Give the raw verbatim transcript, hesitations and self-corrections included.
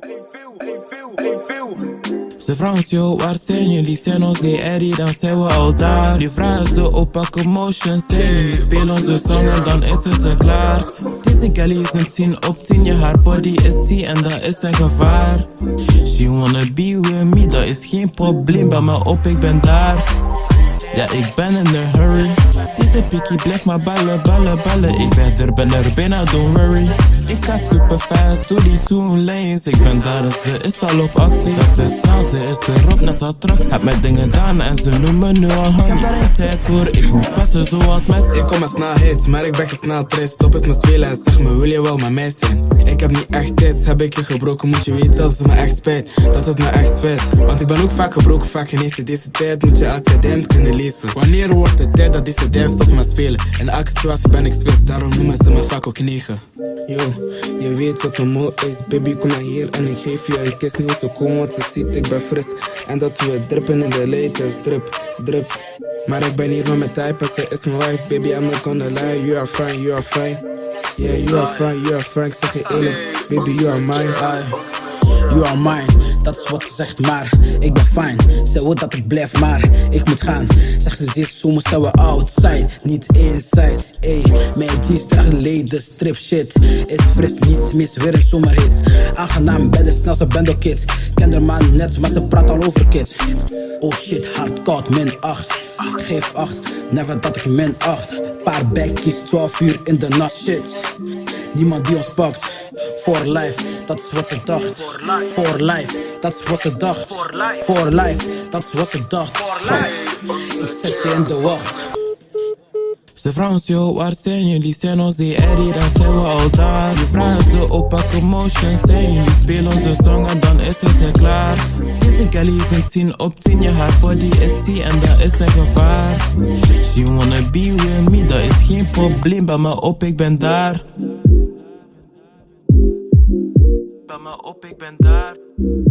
Ze vragen ons, yo, waar zijn jullie? Zijn ons die Eddie, dan zijn we al daar. Die vragen ze op welke motion zijn jullie? Speel onze song en dan is het verklaard. Deze galley is een tien op tien, je haar body is tien en dat is een gevaar. She wanna be with me, dat is geen probleem, bij me op, ik ben daar. Ja, ik ben in a hurry. Deze pikkie blijft maar ballen, ballen, ballen. Ik zeg er ben er bijna, don't worry. Ik ga super fast door die two lanes. Ik ben daar en ze is al op actie. Dat is snel, ze is erop net als trucks. Heb mijn dingen gedaan en ze noemen nu al honey. Ik heb daar geen tijd voor, ik moet passen zoals Messi. Ik kom met snelheid, maar ik ben geen snel trist. Stop eens met spelen en zeg me, wil je wel met mij zijn? Ik heb niet echt tijd, heb ik je gebroken, moet je weten dat het me echt spijt. Dat het me echt spijt. Want ik ben ook vaak gebroken, vaak genezen. Deze tijd moet je elke tijd kunnen lezen. Wanneer wordt het tijd dat deze duif stopt met spelen? In elke situatie ben ik spits, daarom noemen ze me vaak ook negen. Yo, je weet wat een mo is, baby, kom maar hier en ik geef je een kiss. Niet zo kom, want ze ziet ik ben fris. En dat we drippen in de latest, drip, drip. Maar ik ben hier met mijn type en ze is mijn wife. Baby, I'm not gonna lie, you are fine, you are fine. Yeah, you are fine, you are fine, ik zeg je eerlijk, baby, you are mine. Aye. You are mine, dat is wat ze zegt, maar ik ben fine. Ze wil dat ik blijf, maar ik moet gaan. Zegt het is zomer, zijn we outside, niet inside. Ey, mijn jeans dragen leden, strip shit. Is fris, niets mis, weer een zomerhit. Aangenaam, ben de snelste bando-kid. Ken de man net, maar ze praat al over kids. Oh shit, hardcore, min acht. Geef acht, never dat ik min acht. Paar bekkies, twaalf uur in de nacht, shit. Niemand die ons pakt. For life, dat is wat ze dacht. For life, dat is wat ze dacht. For life, dat is wat ze dacht. Ik zet je in de wacht. Ze vragen ons, yo, waar zijn jullie? Zijn ons die Eddie, dan zijn we al daar. Die vragen ze op welke motion zijn jullie? Speel onze song en dan is het verklaard. Deze galley is een tien op tien, je haar body is tien en dat is een gevaar. She wanna be with me, dat is geen probleem, bij me op, ik ben daar. Bij me op, ik ben daar.